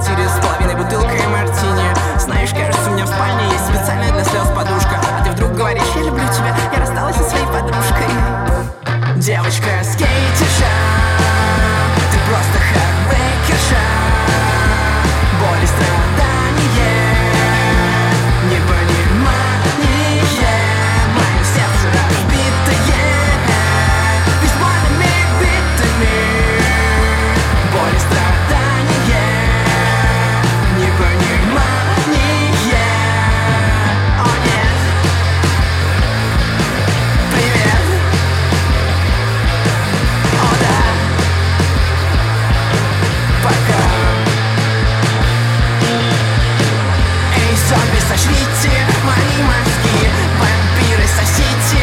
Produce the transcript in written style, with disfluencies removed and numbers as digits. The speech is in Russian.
квартире с половиной бутылкой мартини. Знаешь, кажется, у меня в спальне есть специальная для слез подушка. А ты вдруг говоришь: я люблю тебя, я рассталась со своей подружкой. Девочка скейтерша, ты просто хардбрейкерша. Боль и страдание, непонимание, мое сердце разбитое бейсбольными битами. Боль и страдание, непонимание. О нет, привет. О да, пока. Эй, зомби, сожрите мои мозги, вампиры, сосите